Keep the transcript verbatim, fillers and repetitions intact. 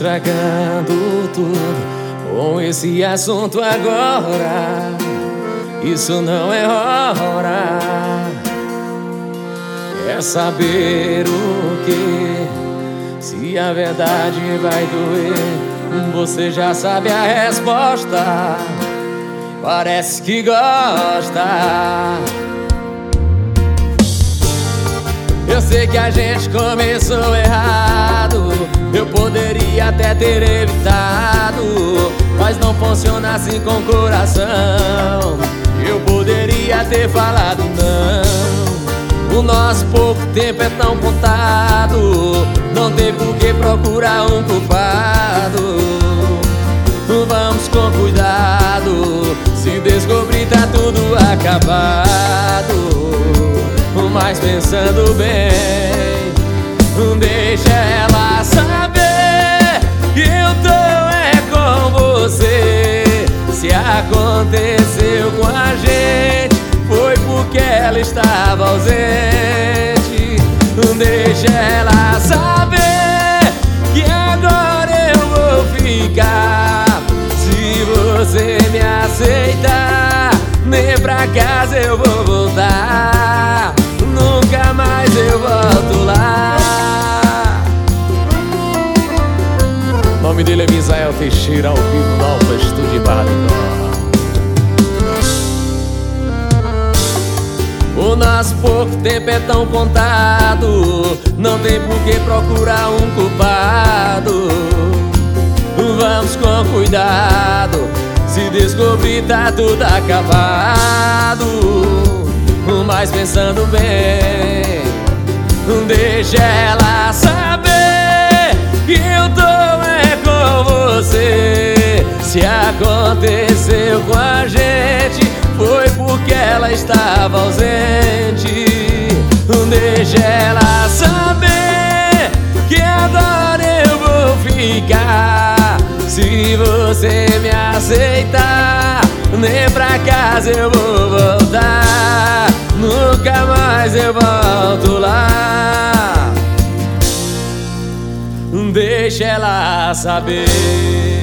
estragando tudo com esse assunto agora. Isso não é hora. Quer saber o que? Se a verdade vai doer, você já sabe a resposta. Parece que gosta. Eu sei que a gente começou errado, eu poderia até ter evitado, mas não funciona assim com o coração. Eu poderia ter falado não. O nosso pouco tempo é tão contado, não tem por que procurar um culpado. Vamos com cuidado, se descobrir tá tudo acabado. Mas pensando bem, deixa ela saber que eu tô é com você. Se aconteceu com a gente, foi porque ela estava ausente. Deixa ela saber que agora eu vou ficar. Se você me aceitar, nem pra casa eu vou voltar. Nunca mais eu volto lá. O nome dele é Misael Teixeira, ao vivo no Alfa Estúdio Badenó. O nosso pouco tempo é tão contado, não tem por que procurar um culpado. Vamos com cuidado, se descobrir tá tudo acabado. Mas pensando bem, deixa ela saber que eu tô é com você. Se aconteceu com a gente, foi porque ela estava ausente. Deixa ela saber que agora eu vou ficar. Se você me aceitar, nem pra casa eu vou voltar. Nunca mais eu volto lá. Deixa ela saber.